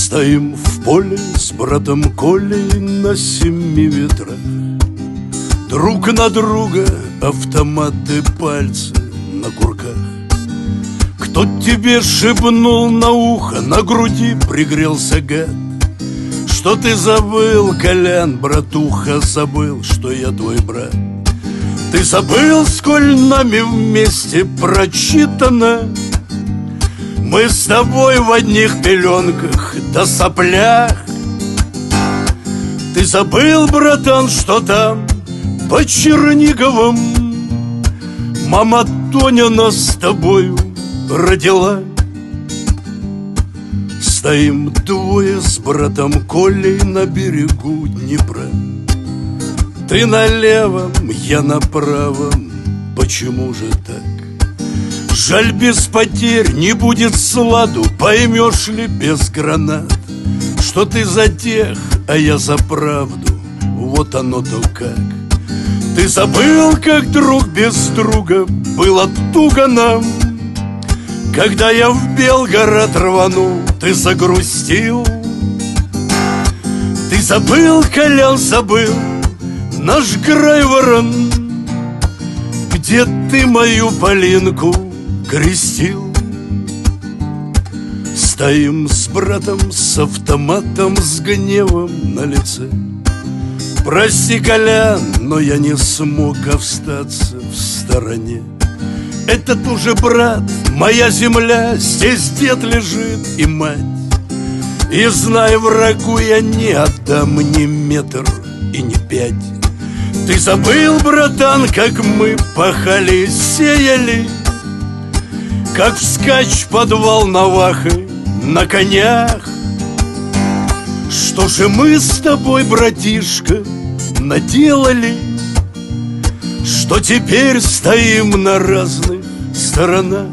Стоим в поле с братом Колей на 7 ветрах. Друг на друга автоматы, пальцы на курках. Кто тебе шепнул на ухо, на груди пригрелся гад? Что ты забыл, Колян, братуха, забыл, что я твой брат? Ты забыл, сколь нами вместе прочитано? Мы с тобой в одних пеленках да соплях. Ты забыл, братан, что там по Черниговым мама Тоня нас с тобою родила? Стоим двое с братом Колей на берегу Днепра. Ты на левом, я на правом, почему же так? Жаль, без потерь не будет сладу, поймешь ли без гранат, что ты за тех, а я за правду, вот оно-то как. Ты забыл, как друг без друга было туго нам. Когда я в Белгород рванул, ты загрустил. Ты забыл, Колян, забыл наш Грайворон, где ты мою Полинку крестил. Стоим с братом с автоматом, с гневом на лице. Прости, Колян, но я не смог остаться в стороне. Это тоже брат, моя земля, здесь дед лежит и мать. И знай, врагу я не отдам ни метр и ни 5. Ты забыл, братан, как мы пахали, сеяли, как вскачь под Волновахой на конях. Что же мы с тобой, братишка, наделали, что теперь стоим на разных сторонах?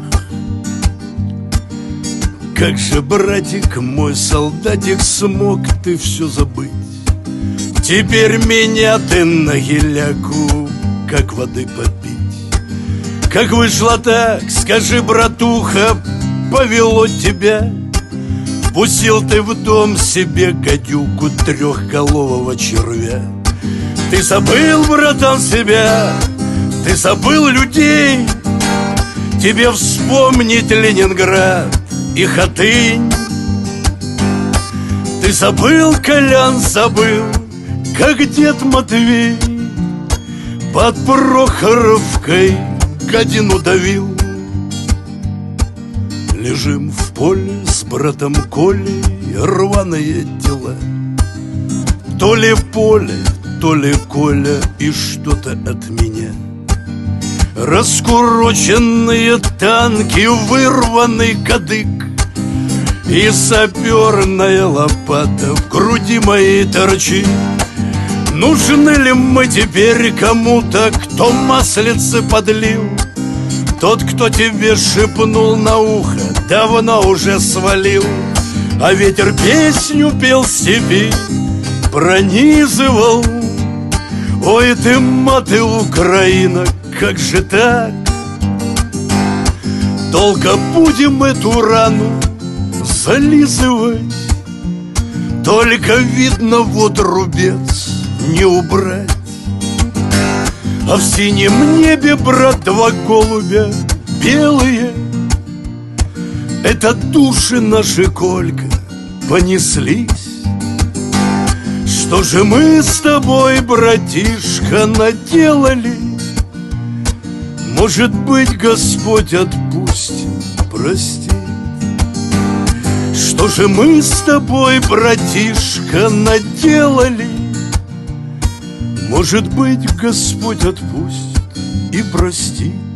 Как же, братик мой, солдатик, смог ты все забыть? Теперь меня ты на геляку как воды попить. Как вышло так, скажи, братуха, повело тебя? Пустил ты в дом себе гадюку, трехголового червя. Ты забыл, братан, себя, ты забыл людей. Тебе вспомнить Ленинград и Хатынь. Ты забыл, Колян, забыл, как дед Матвей под Прохоровкой гадину давил. Лежим в поле с братом Колей, рваные дела. То ли поле, то ли Коля и что-то от меня. Раскуроченные танки, вырванный кадык и саперная лопата в груди моей торчит. Нужны ли мы теперь кому-то, кто маслице подлил? Тот, кто тебе шепнул на ухо, давно уже свалил. А ветер песню пел в степи, пронизывал. Ой ты, маты, Украина, как же так? Долго будем эту рану зализывать? Только видно, вот рубец не убрать. А в синем небе, брат, два голубя белые. Это души наши, Колька, понеслись. Что же мы с тобой, братишка, наделали? Может быть, Господь отпустит, простит. Что же мы с тобой, братишка, наделали? Может быть, Господь отпустит и простит.